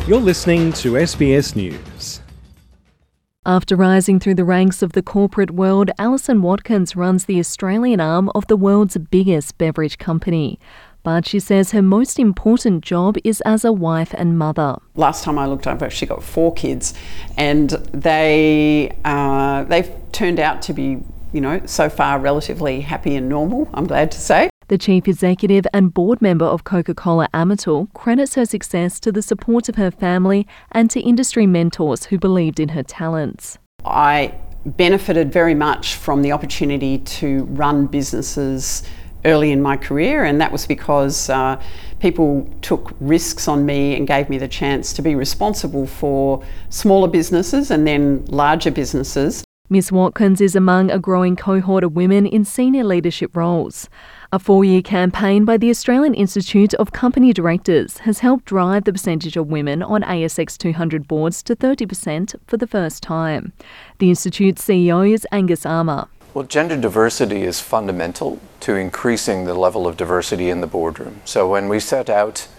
You're listening to SBS News. After rising through the ranks of the corporate world, Alison Watkins runs the Australian arm of the world's biggest beverage company. But she says her most important job is as a wife and mother. Last time I looked, I've actually got 4 kids, and they've turned out to be, so far relatively happy and normal, I'm glad to say. The chief executive and board member of Coca-Cola Amatil credits her success to the support of her family and to industry mentors who believed in her talents. I benefited very much from the opportunity to run businesses early in my career, and that was because people took risks on me and gave me the chance to be responsible for smaller businesses and then larger businesses. Ms Watkins is among a growing cohort of women in senior leadership roles. A 4-year campaign by the Australian Institute of Company Directors has helped drive the percentage of women on ASX 200 boards to 30% for the first time. The Institute's CEO is Angus Armour. Well, gender diversity is fundamental to increasing the level of diversity in the boardroom. So when we set out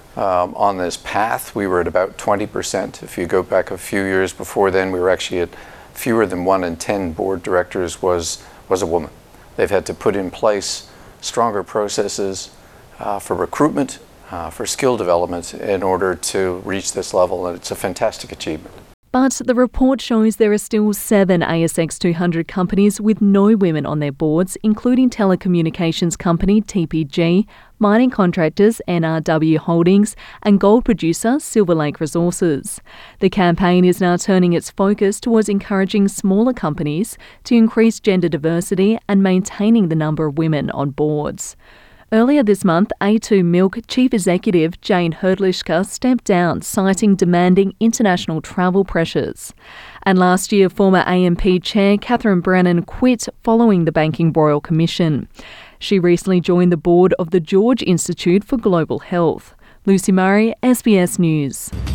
on this path, we were at about 20%. If you go back a few years before then, we were actually at fewer than 1 in 10 board directors was a woman. They've had to put in place stronger processes for recruitment, for skill development in order to reach this level, and it's a fantastic achievement. But the report shows there are still 7 ASX 200 companies with no women on their boards, including telecommunications company TPG, mining contractors NRW Holdings, and gold producer Silver Lake Resources. The campaign is now turning its focus towards encouraging smaller companies to increase gender diversity and maintaining the number of women on boards. Earlier this month, A2 Milk Chief Executive Jane Hrdlicka stepped down, citing demanding international travel pressures. And last year, former AMP Chair Catherine Brennan quit following the Banking Royal Commission. She recently joined the board of the George Institute for Global Health. Lucy Murray, SBS News.